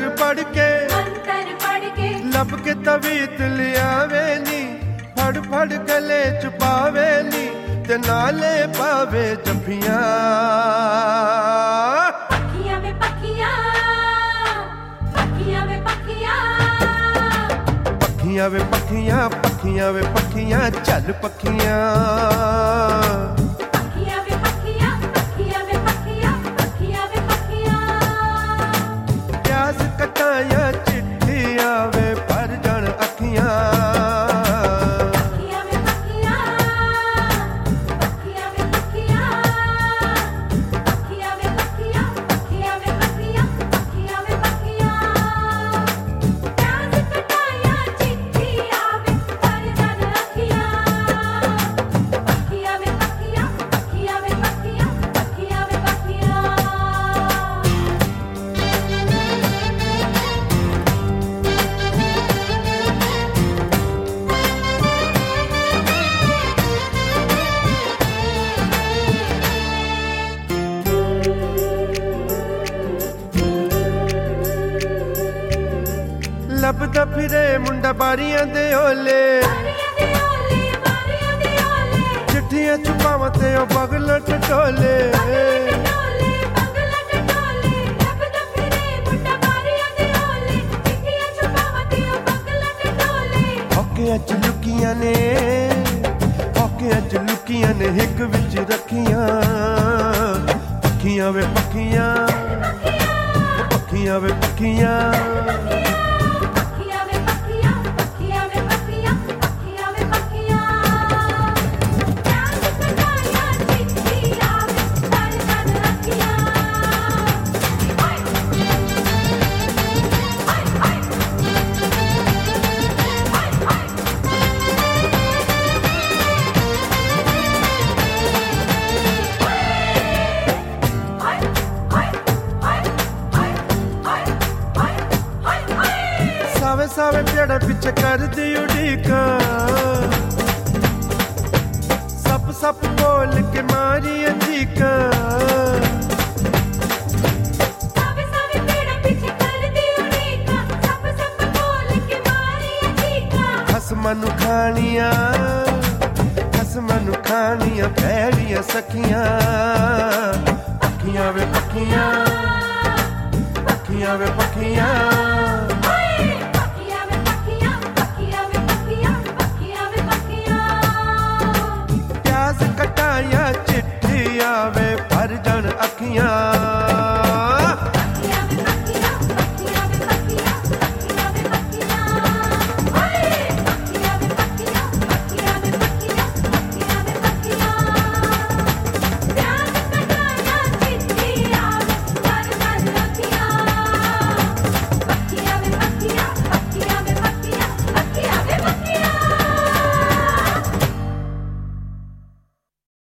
पढ़ के लब के तवीत लियावे नी, फड़ फड़ गले छुपावे नी, ते नाले पावे जफियां। पखियां वे पखियां, पखियां वे पखियां, पखियां वे पखियां, पखियां वे पखियां, चल पखियां। लभदा फिरे मुंडा बारियां दे ओले, चिट्ठियां छुपावां ते ओ बगल टटोले। हौकियां च लुकियां ने हिक विच रखियां। पखियां वे पखियां, पखियां वे पखियां, सावे सावे पेड़ा पिछे कर दी उड़ीका। सप सप बोल के मारी चीका। सावे सावे पेड़ा पिछे कर दी उड़ीका, सप सप बोल के मारी चीका। खसमनु खानियां भैड़ियां सखियां। पखियां वे पखियां, पखियां वे पखियां।